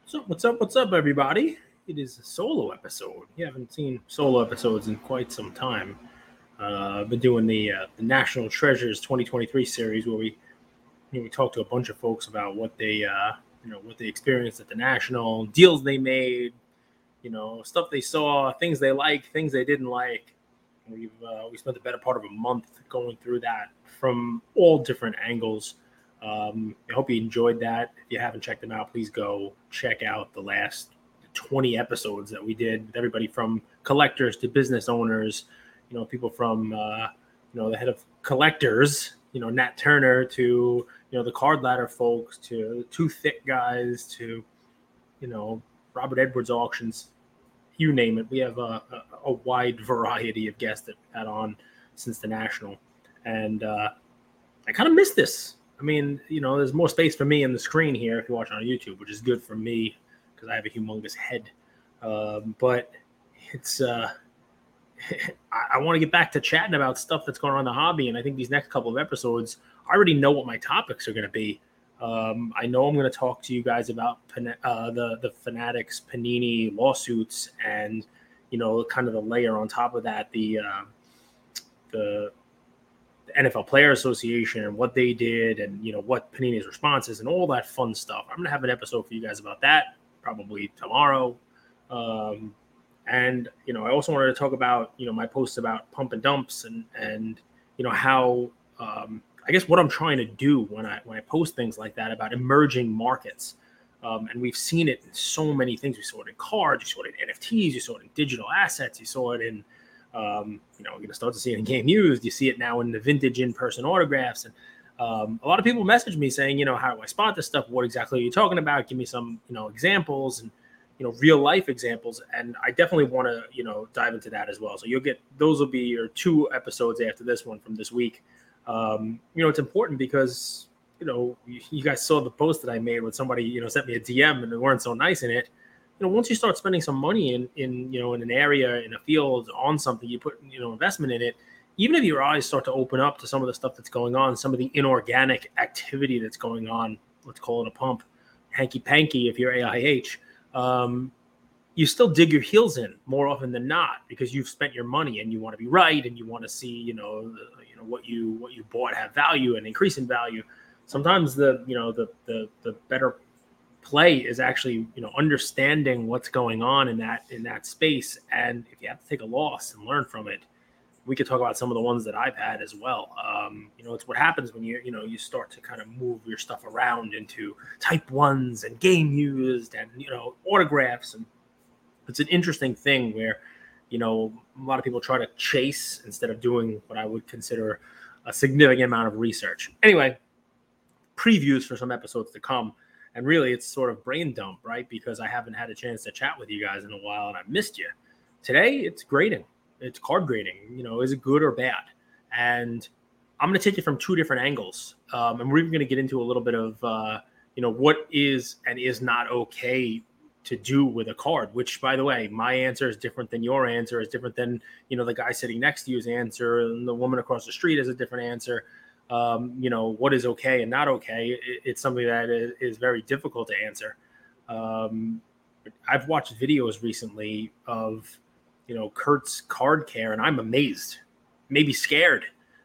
So what's up, everybody? It is a solo episode. You haven't seen solo episodes in quite some time. I've been doing the National Treasures 2023 series where we talk to a bunch of folks about what they experienced at the National, deals they made, stuff they saw, things they liked, things they didn't like. We spent the better part of a month going through that from all different angles. I hope you enjoyed that. If you haven't checked them out, please go check out the last 20 episodes that we did with everybody from collectors to business owners, people from, the head of collectors, Nat Turner, to, the card ladder folks, to Too Thick guys, to, Robert Edwards auctions, you name it. We have a wide variety of guests that we've had on since the National. And I kind of miss this. I mean, there's more space for me on the screen here if you're watching on YouTube, which is good for me because I have a humongous head. But it's I want to get back to chatting about stuff that's going on in the hobby. And I think these next couple of episodes, I already know what my topics are going to be. I know I'm going to talk to you guys about the Fanatics Panini lawsuits and, kind of the layer on top of that, the NFL Player Association and what they did and, what Panini's response is and all that fun stuff. I'm going to have an episode for you guys about that probably tomorrow. And, I also wanted to talk about, my posts about pump and dumps and how, I guess what I'm trying to do when I post things like that about emerging markets. And we've seen it in so many things. We saw it in cards, you saw it in NFTs, you saw it in digital assets, you saw it in, you're going to start to see it in game used. You see it now in the vintage in-person autographs. And a lot of people message me saying, how do I spot this stuff? What exactly are you talking about? Give me some, examples and, real life examples. And I definitely want to, dive into that as well. So those will be your 2 episodes after this one from this week. It's important because, you guys saw the post that I made when somebody, sent me a DM and they weren't so nice in it. Once you start spending some money in an area, in a field, on something, you put, investment in it, even if your eyes start to open up to some of the stuff that's going on, some of the inorganic activity that's going on, let's call it a pump, hanky-panky if you're AIH, you still dig your heels in more often than not because you've spent your money and you want to be right and you want to see, what you bought have value and increase in value. Sometimes the better play is actually, understanding what's going on in that space. And if you have to take a loss and learn from it, we could talk about some of the ones that I've had as well. It's what happens when you start to kind of move your stuff around into type 1s and game used and, autographs. And it's an interesting thing where, a lot of people try to chase instead of doing what I would consider a significant amount of research. Anyway, previews for some episodes to come. And really, it's sort of brain dump, right? Because I haven't had a chance to chat with you guys in a while, and I missed you. Today, it's grading. It's card grading. Is it good or bad? And I'm going to take it from 2 different angles. And we're even going to get into a little bit of, what is and is not okay to do with a card. Which, by the way, my answer is different than your answer, is different than, the guy sitting next to you's answer, and the woman across the street has a different answer. What is okay and not okay. It's something that is very difficult to answer. I've watched videos recently of, Kurt's card care, and I'm amazed, maybe scared.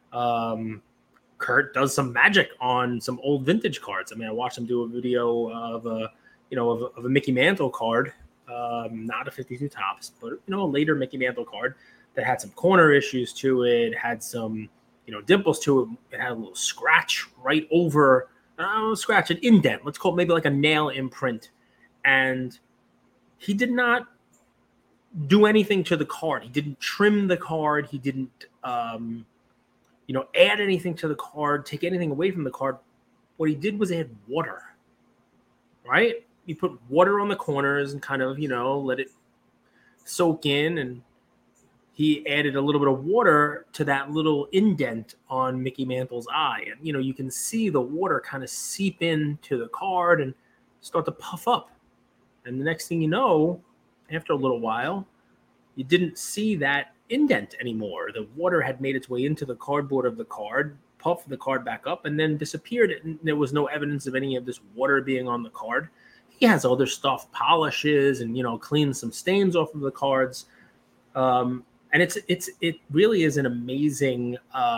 Kurt does some magic on some old vintage cards. I mean, I watched him do a video of a Mickey Mantle card, not a 52 Topps, but, a later Mickey Mantle card that had some corner issues to it, had some, dimples to it. It had a little scratch right over, scratch, an indent. Let's call it maybe like a nail imprint. And he did not do anything to the card. He didn't trim the card. He didn't, add anything to the card, take anything away from the card. What he did was add water, right? He put water on the corners and kind of, let it soak in, and he added a little bit of water to that little indent on Mickey Mantle's eye. And, you can see the water kind of seep into the card and start to puff up. And the next thing you know, after a little while, you didn't see that indent anymore. The water had made its way into the cardboard of the card, puffed the card back up, and then disappeared. And there was no evidence of any of this water being on the card. he has other stuff, polishes and, cleans some stains off of the cards. And it really is an amazing,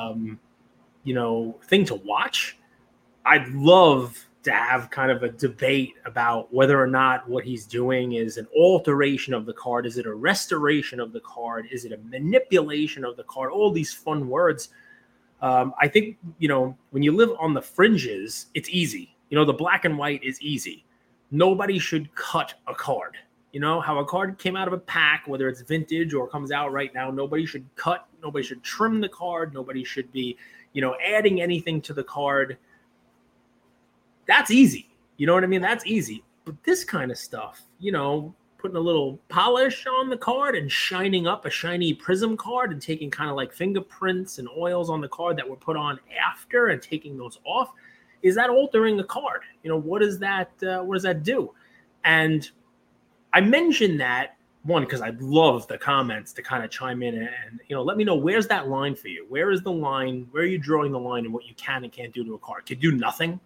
thing to watch. I'd love to have kind of a debate about whether or not what he's doing is an alteration of the card. Is it a restoration of the card? Is it a manipulation of the card? All these fun words. I think, when you live on the fringes, it's easy. The black and white is easy. Nobody should cut a card. How a card came out of a pack, whether it's vintage or comes out right now, nobody should cut. Nobody should trim the card. Nobody should be, adding anything to the card. That's easy. You know what I mean? That's easy. But this kind of stuff, putting a little polish on the card and shining up a shiny prism card and taking kind of like fingerprints and oils on the card that were put on after and taking those off, is that altering the card? What does that do? And I mentioned that, one, because I'd love the comments to kind of chime in and, let me know, where's that line for you? Where is the line? Where are you drawing the line in what you can and can't do to a card? Could do nothing?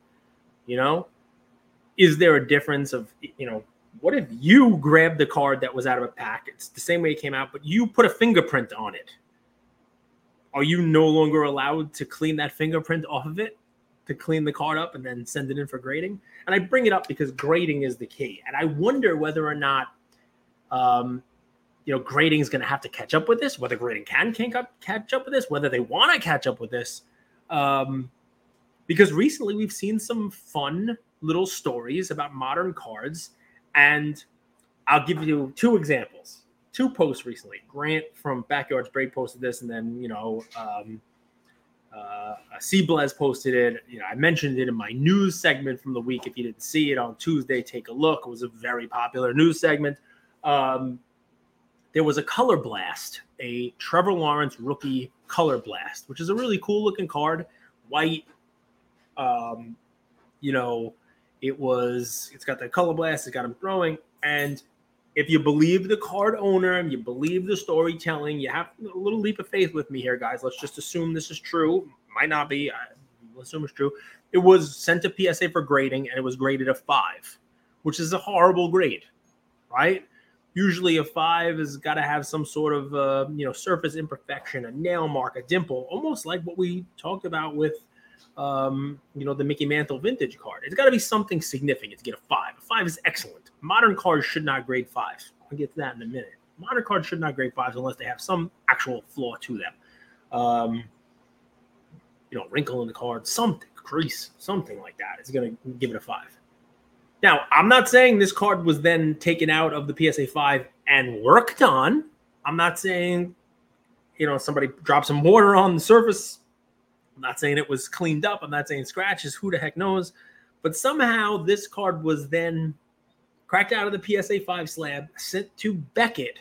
Is there a difference of, what if you grabbed the card that was out of a pack? It's the same way it came out, but you put a fingerprint on it. Are you no longer allowed to clean that fingerprint off of it, to clean the card up and then send it in for grading? And I bring it up because grading is the key. And I wonder whether or not, grading is going to have to catch up with this, whether grading can catch up with this, whether they want to catch up with this. Because recently we've seen some fun little stories about modern cards. And I'll give you two examples, two posts recently. Grant from Backyards Break posted this, and then, Cblez posted it. I mentioned it in my news segment from the week. If you didn't see it on Tuesday, take a look. It was a very popular news segment. There was a Color Blast, a Trevor Lawrence rookie Color Blast, which is a really cool looking card. White. It's got the Color Blast, it's got him throwing. And if you believe the card owner and you believe the storytelling, you have a little leap of faith with me here, guys. Let's just assume this is true. Might not be. We'll assume it's true. It was sent to PSA for grading, and it was graded a 5, which is a horrible grade, right? Usually a 5 has got to have some sort of, surface imperfection, a nail mark, a dimple, almost like what we talked about with, the Mickey Mantle vintage card. It's got to be something significant to get a 5. A 5 is excellent. Modern cards should not grade 5s. I'll get to that in a minute. Modern cards should not grade 5s unless they have some actual flaw to them. Wrinkle in the card, something, crease, something like that is going to give it a 5. Now, I'm not saying this card was then taken out of the PSA 5 and worked on. I'm not saying, somebody dropped some water on the surface. I'm not saying it was cleaned up. I'm not saying scratches. Who the heck knows? But somehow this card was then cracked out of the PSA 5 slab, sent to Beckett,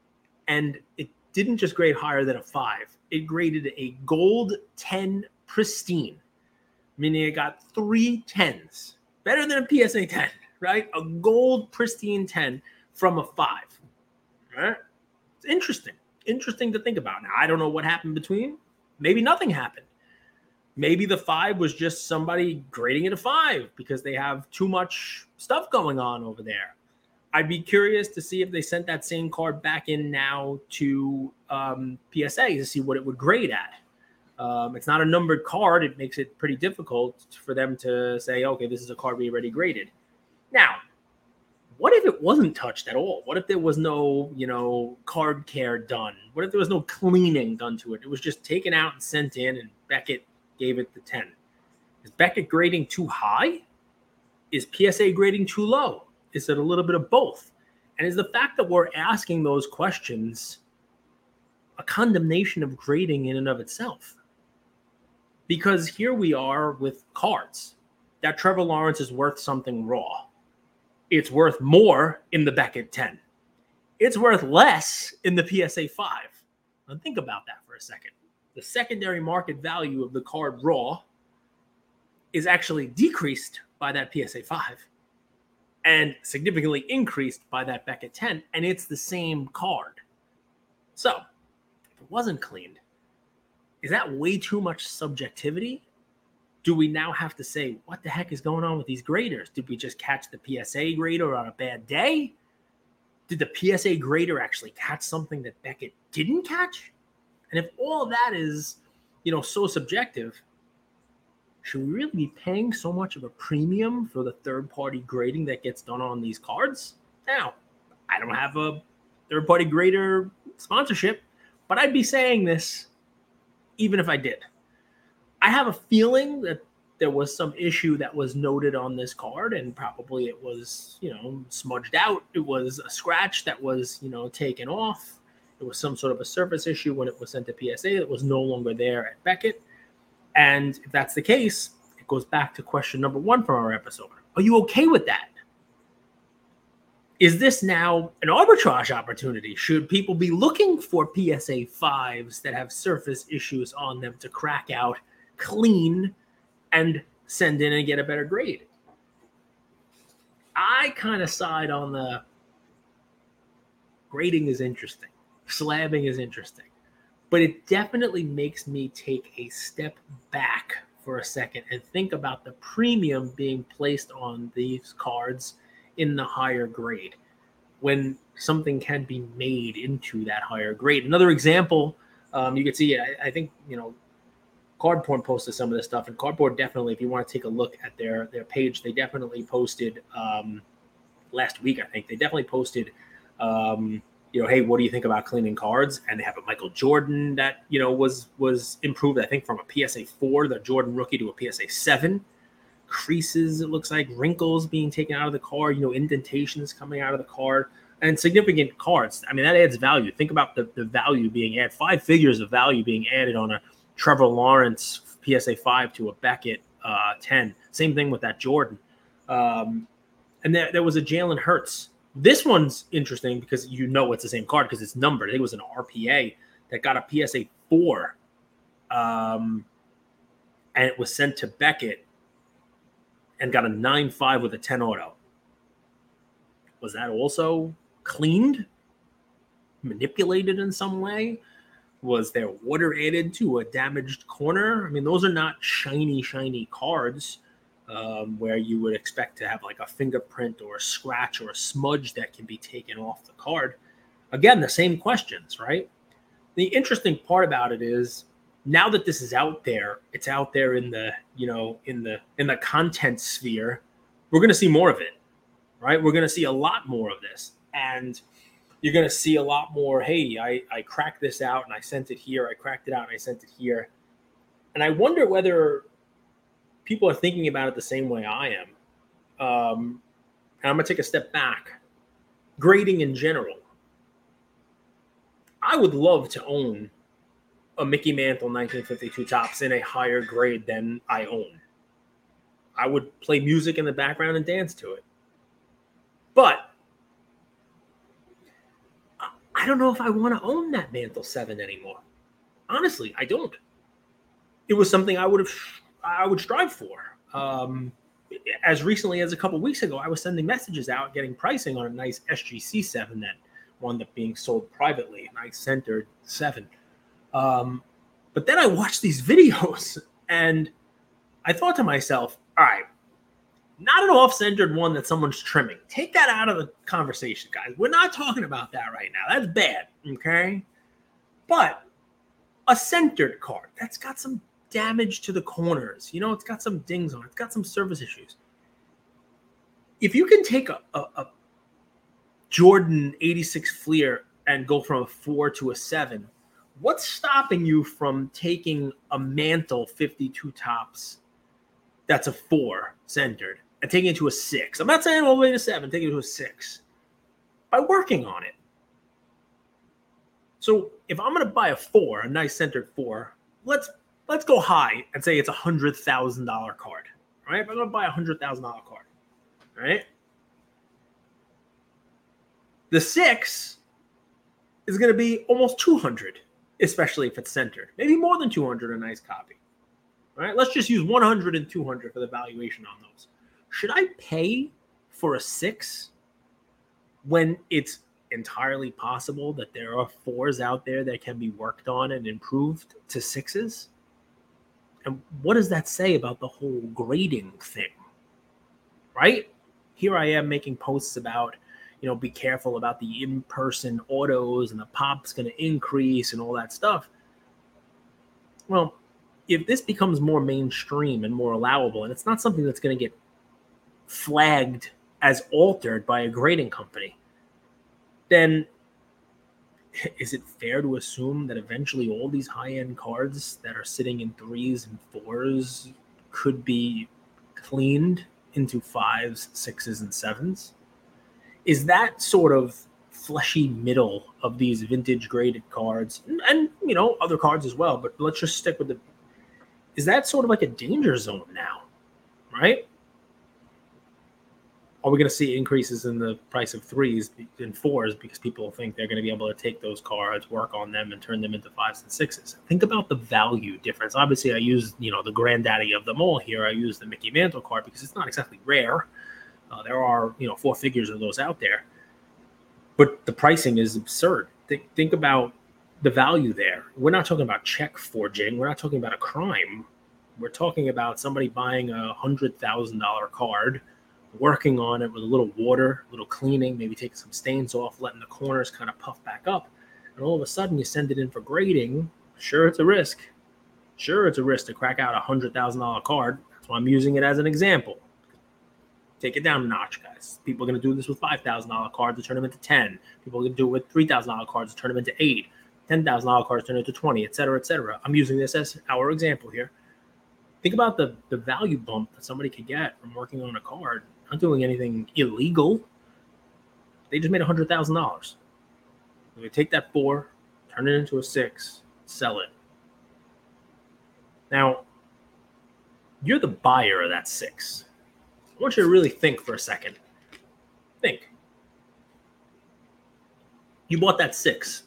and it didn't just grade higher than a 5. It graded a gold 10 pristine, meaning it got 3 10s. Better than a PSA 10, right? A gold pristine 10 from a 5. All right? It's interesting. Interesting to think about. Now, I don't know what happened between. Maybe nothing happened. Maybe the 5 was just somebody grading it a 5 because they have too much stuff going on over there. I'd be curious to see if they sent that same card back in now to PSA to see what it would grade at. It's not a numbered card. It makes it pretty difficult for them to say, okay, this is a card we already graded. Now, what if it wasn't touched at all? What if there was no, card care done? What if there was no cleaning done to it? It was just taken out and sent in, and Beckett gave it the 10. Is Beckett grading too high? Is PSA grading too low? Is it a little bit of both? And is the fact that we're asking those questions a condemnation of grading in and of itself? Because here we are with cards that Trevor Lawrence is worth something raw. It's worth more in the Beckett 10. It's worth less in the PSA 5. Now think about that for a second. The secondary market value of the card raw is actually decreased by that PSA 5 and significantly increased by that Beckett 10, and it's the same card. So, if it wasn't cleaned, is that way too much subjectivity? do we now have to say, what the heck is going on with these graders? Did we just catch the PSA grader on a bad day? Did the PSA grader actually catch something that Beckett didn't catch? And if all of that is, so subjective, should we really be paying so much of a premium for the third-party grading that gets done on these cards? Now, I don't have a third-party grader sponsorship, but I'd be saying this even if I did. I have a feeling that there was some issue that was noted on this card, and probably it was, smudged out. It was a scratch that was, taken off. It was some sort of a surface issue when it was sent to PSA that was no longer there at Beckett. And if that's the case, it goes back to question number 1 from our episode. Are you okay with that? Is this now an arbitrage opportunity? Should people be looking for PSA 5s that have surface issues on them to crack out, clean, and send in and get a better grade? I kind of side on the grading is interesting. Slabbing is interesting. But it definitely makes me take a step back for a second and think about the premium being placed on these cards in the higher grade when something can be made into that higher grade. Another example, you can see, I think, Cardboard posted some of this stuff, and Cardboard definitely, if you want to take a look at their page, they definitely posted last week, I think, they definitely posted, hey, what do you think about cleaning cards? And they have a Michael Jordan that, was improved, I think, from a PSA 4, the Jordan rookie, to a PSA 7. Creases, it looks like, wrinkles being taken out of the card, indentations coming out of the card, and significant cards. I mean, that adds value. Think about the value being added, 5 figures of value being added on a Trevor Lawrence PSA 5 to a Beckett 10. Same thing with that Jordan. And there was a Jalen Hurts. This one's interesting because it's the same card because it's numbered. I think it was an RPA that got a PSA 4. And it was sent to Beckett and got a 9.5 with a 10 auto. Was that also cleaned? Manipulated in some way? Was there water added to a damaged corner? I mean, those are not shiny cards where you would expect to have like a fingerprint or a scratch or a smudge that can be taken off the card. Again, the same questions, right? The interesting part about it is, now that this is out there, it's out there in the, in the content sphere, we're going to see more of it, right? We're going to see a lot more of this. And you're going to see a lot more, hey, I cracked this out and I sent it here. I cracked it out and I sent it here. And I wonder whether people are thinking about it the same way I am. And I'm going to take a step back. Grading in general. I would love to own a Mickey Mantle 1952 Topps in a higher grade than I own. I would play music in the background and dance to it. But I don't know if I want to own that Mantle 7 anymore. Honestly, I don't. It was something I would strive for. As recently as a couple weeks ago, I was sending messages out, getting pricing on a nice SGC 7 that wound up being sold privately, a nice centered 7. But then I watched these videos and I thought to myself, all right, not an off-centered one that someone's trimming. Take that out of the conversation, guys. We're not talking about that right now. That's bad, okay? But a centered card that's got some damage to the corners. It's got some dings on it. It's got some surface issues. If you can take a Jordan 86 Fleer and go from a 4 to a 7, what's stopping you from taking a Mantle 52 Topps that's a 4 centered and taking it to a 6? I'm not saying all the way to 7, taking it to a 6 by working on it. So if I'm going to buy a 4, a nice centered 4, let's go high and say it's $100,000 card. Right? If I'm going to buy a $100,000 card, right? The 6 is going to be almost 200, especially if it's centered. Maybe more than 200, a nice copy. All right, let's just use 100 and 200 for the valuation on those. Should I pay for a 6 when it's entirely possible that there are 4s out there that can be worked on and improved to 6s? And what does that say about the whole grading thing, right? Here I am making posts about, be careful about the in-person autos and the pop's going to increase and all that stuff. Well, if this becomes more mainstream and more allowable, and it's not something that's going to get flagged as altered by a grading company, then is it fair to assume that eventually all these high-end cards that are sitting in 3s and 4s could be cleaned into 5s, 6s, and 7s? Is that sort of fleshy middle of these vintage graded cards and other cards as well, but let's just stick with is that sort of like a danger zone now, right? Are we going to see increases in the price of 3s and 4s because people think they're going to be able to take those cards, work on them, and turn them into 5s and 6s? Think about the value difference. Obviously, I use the granddaddy of them all here. I use the Mickey Mantle card because it's not exactly rare. There are 4 figures of those out there, but the pricing is absurd. Think about the value there. We're not talking about check forging. We're not talking about a crime. We're talking about somebody buying a $100,000 card, working on it with a little water, a little cleaning, maybe taking some stains off, letting the corners kind of puff back up. And all of a sudden you send it in for grading. Sure, it's a risk. Sure, it's a risk to crack out a $100,000 card. That's why I'm using it as an example. Take it down a notch, guys. People are going to do this with $5,000 cards to turn them into 10. People are going to do it with $3,000 cards to turn them into 8. $10,000 cards turn into 20, et cetera, et cetera. I'm using this as our example here. Think about the value bump that somebody could get from working on a card, not doing anything illegal. They just made $100,000. They take that 4, turn it into a 6, sell it. Now, you're the buyer of that 6. I want you to really think for a second. Think. You bought that 6.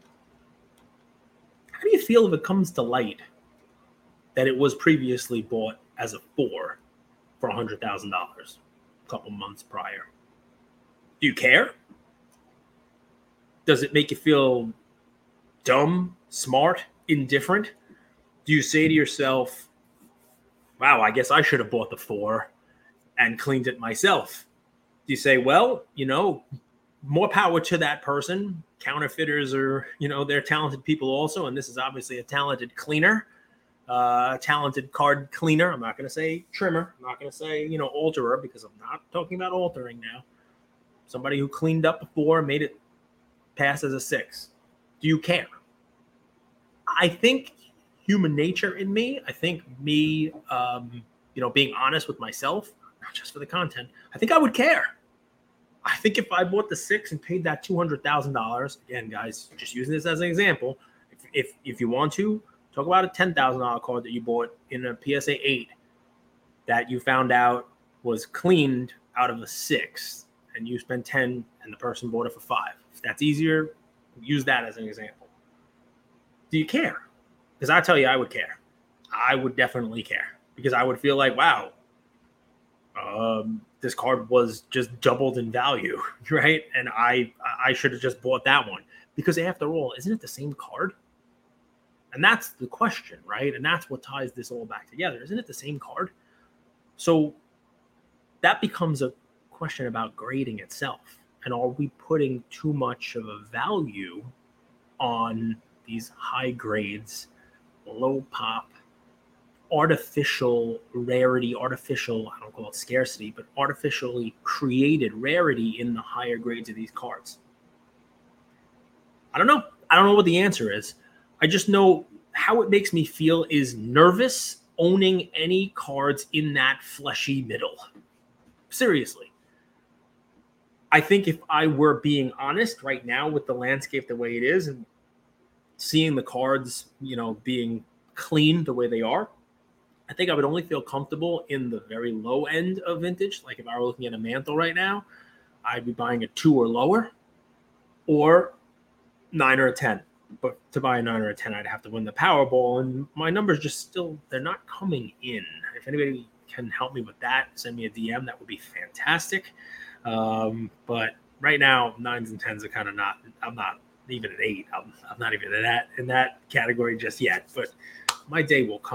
How do you feel if it comes to light that it was previously bought as a 4 for $100,000 a couple months prior? Do you care? Does it make you feel dumb, smart, indifferent? Do you say to yourself, wow, I guess I should have bought the 4 and cleaned it myself? Do you say, well, more power to that person. Counterfeiters are, they're talented people also, and this is obviously a talented cleaner, talented card cleaner. I'm not going to say trimmer. I'm not going to say, alterer, because I'm not talking about altering now. Somebody who cleaned up before, made it pass as a 6. Do you care? I think human nature in me, I think me, being honest with myself, not just for the content, I think I would care. I think if I bought the 6 and paid that $200,000, again, guys, just using this as an example, if you want to, talk about a $10,000 card that you bought in a PSA 8 that you found out was cleaned out of a 6, and you spent 10 and the person bought it for 5. If that's easier, use that as an example. Do you care? Because I tell you, I would care. I would definitely care, because I would feel like, wow, this card was just doubled in value, right? And I should have just bought that one, because after all, isn't it the same card? And that's the question, right? And that's what ties this all back together. Isn't it the same card? So that becomes a question about grading itself. And are we putting too much of a value on these high grades, low pop, artificial rarity, I don't call it scarcity, but artificially created rarity in the higher grades of these cards? I don't know. I don't know what the answer is. I just know how it makes me feel is nervous owning any cards in that fleshy middle. Seriously. I think if I were being honest right now with the landscape the way it is and seeing the cards, being clean the way they are, I think I would only feel comfortable in the very low end of vintage. Like if I were looking at a Mantle right now, I'd be buying a 2 or lower, or 9 or a 10. But to buy a 9 or a 10, I'd have to win the Powerball, and my numbers they're not coming in. If anybody can help me with that, send me a DM. That would be fantastic. But right now, 9s and 10s are kind of not. I'm not even an 8. I'm not even in that category just yet. But my day will come.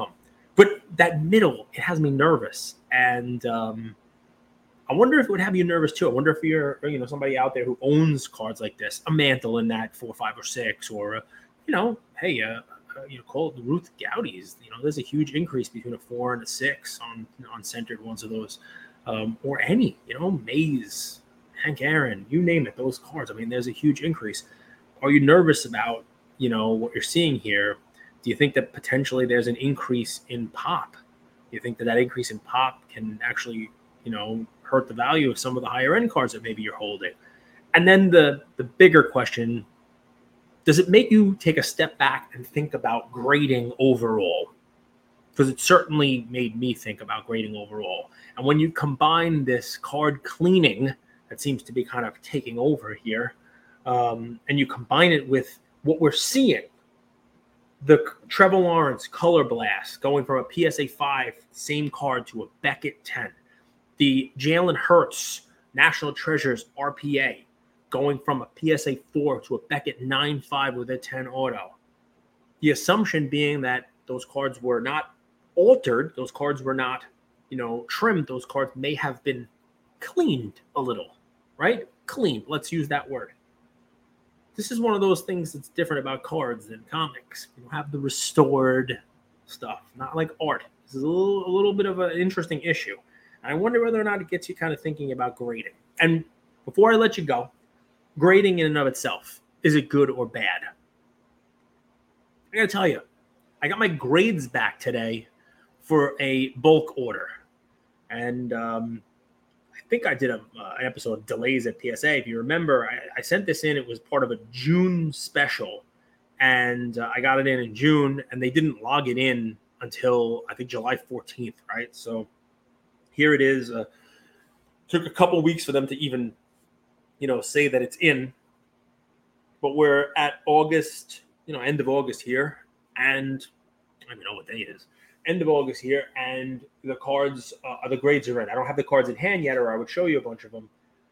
But that middle, it has me nervous. And I wonder if it would have you nervous too. I wonder if you're, somebody out there who owns cards like this, a Mantle in that 4, 5, or 6, or, hey, call it the Ruth Gowdies. There's a huge increase between a 4 and a 6 on centered ones of those, or any, Maze, Hank Aaron, you name it, those cards. I mean, there's a huge increase. Are you nervous about, what you're seeing here? Do you think that potentially there's an increase in pop? Do you think that increase in pop can actually, hurt the value of some of the higher end cards that maybe you're holding? And then the bigger question, does it make you take a step back and think about grading overall? Because it certainly made me think about grading overall. And when you combine this card cleaning that seems to be kind of taking over here, and you combine it with what we're seeing, the Trevor Lawrence Color Blast going from a PSA 5 same card to a Beckett 10, the Jalen Hurts National Treasures RPA going from a PSA 4 to a Beckett 9.5 with a 10 auto. The assumption being that those cards were not altered, those cards were not, trimmed, those cards may have been cleaned a little, right? Cleaned, let's use that word. This is one of those things that's different about cards than comics. You have the restored stuff, not like art. This is a little bit of an interesting issue. I wonder whether or not it gets you kind of thinking about grading. And before I let you go, grading in and of itself, is it good or bad? I gotta tell you, I got my grades back today for a bulk order. And I think I did an episode of Delays at PSA. If you remember, I sent this in. It was part of a June special. And I got it in June, and they didn't log it in until, I think, July 14th, right? So here it is. Took a couple of weeks for them to even, say that it's in. But we're at August, end of August here. And I don't even know what day it is. End of August here, and the cards, the grades are in. I don't have the cards in hand yet, or I would show you a bunch of them.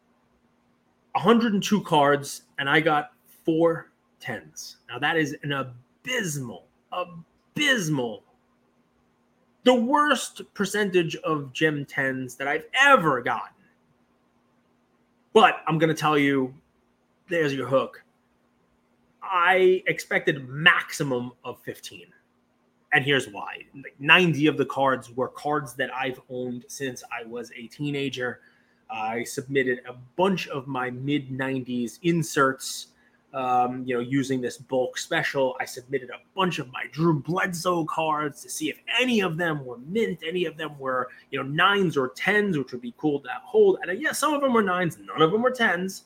102 cards, and I got 4 10s. Now, that is an abysmal, the worst percentage of Gem 10s that I've ever gotten. But I'm going to tell you, there's your hook. I expected maximum of 15. And here's why. 90 of the cards were cards that I've owned since I was a teenager. I submitted a bunch of my mid-90s inserts, using this bulk special. I submitted a bunch of my Drew Bledsoe cards to see if any of them were mint, any of them were, 9s or 10s, which would be cool to hold. And some of them were 9s, none of them were 10s.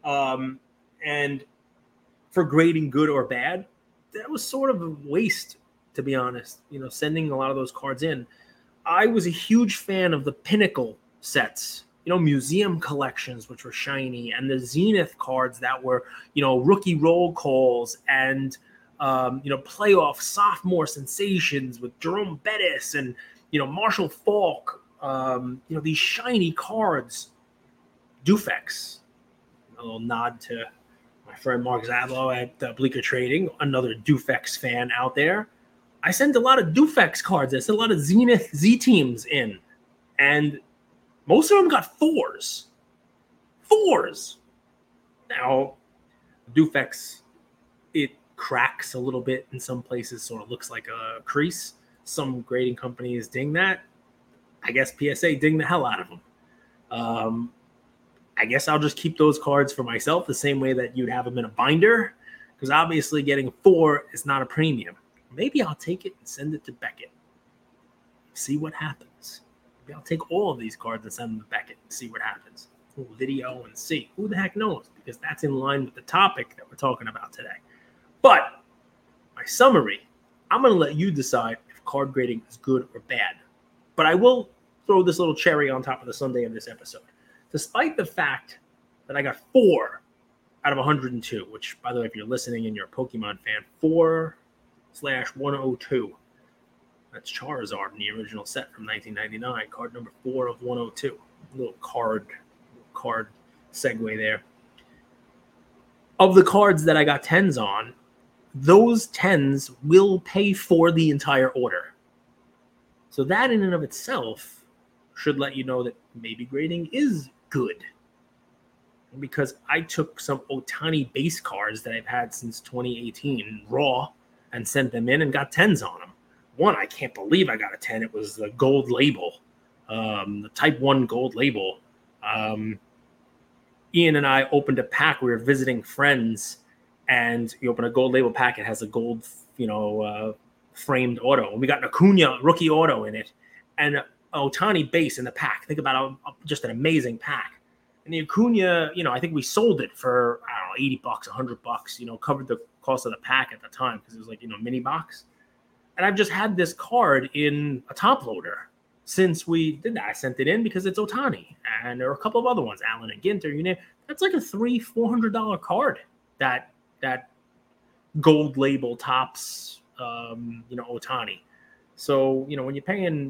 And for grading good or bad, that was sort of a waste, to be honest, sending a lot of those cards in. I was a huge fan of the Pinnacle sets, museum collections, which were shiny, and the Zenith cards that were, rookie roll calls and, playoff sophomore sensations with Jerome Bettis and, Marshall Faulk, these shiny cards. Dufex, a little nod to my friend Mark Zablo at Bleaker Trading, another Dufex fan out there. I sent a lot of Dufex cards. I sent a lot of Zenith Z teams in, and most of them got 4s. 4s. Now, Dufex, it cracks a little bit in some places, sort of looks like a crease. Some grading companies ding that. I guess PSA ding the hell out of them. I guess I'll just keep those cards for myself the same way that you'd have them in a binder, because obviously getting 4 is not a premium. Maybe I'll take it and send it to Beckett. See what happens. Maybe I'll take all of these cards and send them to Beckett and see what happens. A little video and see. Who the heck knows? Because that's in line with the topic that we're talking about today. But my summary, I'm going to let you decide if card grading is good or bad. But I will throw this little cherry on top of the sundae of this episode. Despite the fact that I got 4 out of 102, which, by the way, if you're listening and you're a Pokemon fan, 4/102. That's Charizard in the original set from 1999, card number 4 of 102. Little card segue there. Of the cards that I got 10s on, those 10s will pay for the entire order. So that in and of itself should let you know that maybe grading is good. Because I took some Ohtani base cards that I've had since 2018 raw and sent them in and got 10s on them. One, I can't believe I got a 10. It was the gold label, the type 1 gold label. Ian and I opened a pack. We were visiting friends, and you open a gold label pack. It has a gold, framed auto. And we got an Acuna rookie auto in it and an Ohtani base in the pack. Think about just an amazing pack. And the Acuna, I think we sold it for, I don't know, $80, $100, covered the cost of the pack at the time because it was like, mini box. And I've just had this card in a top loader since we did that. I sent it in because it's Ohtani. And there are a couple of other ones, Allen and Ginter, you name. That's like a $300-$400 card, that gold label tops, Ohtani. So, when you're paying,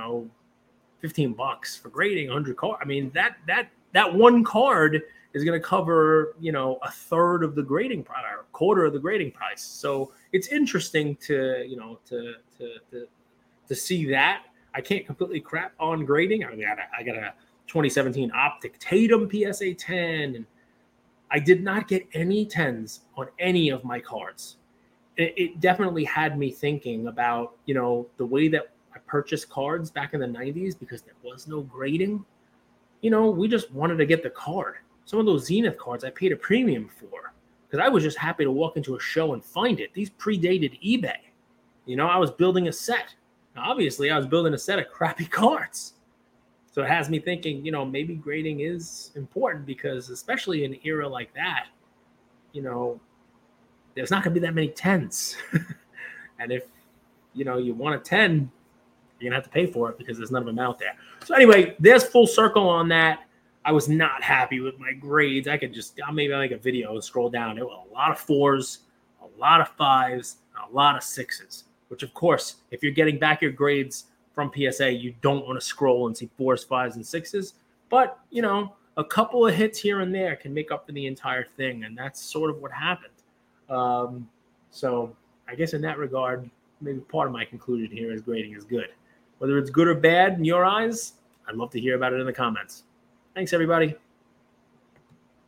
$15 for grading 100 card, I mean, that one card is going to cover, a third of the grading price, or a quarter of the grading price. So it's interesting to see that. I can't completely crap on grading. I got a 2017 Optic Tatum PSA 10, and I did not get any 10s on any of my cards. It definitely had me thinking about, the way that I purchased cards back in the 90s, because there was no grading. We just wanted to get the card. Some of those Zenith cards I paid a premium for because I was just happy to walk into a show and find it. These predated eBay. I was building a set. Now, obviously, I was building a set of crappy cards. So it has me thinking, maybe grading is important, because especially in an era like that, there's not going to be that many 10s. And if, you want a 10, you're going to have to pay for it because there's none of them out there. So anyway, there's full circle on that. I was not happy with my grades. I'll maybe make a video and scroll down. There were a lot of 4s, a lot of 5s, and a lot of 6s, which of course, if you're getting back your grades from PSA, you don't want to scroll and see 4s, 5s, and 6s. But, a couple of hits here and there can make up for the entire thing. And that's sort of what happened. So I guess in that regard, maybe part of my conclusion here is grading is good. Whether it's good or bad in your eyes, I'd love to hear about it in the comments. Thanks, everybody.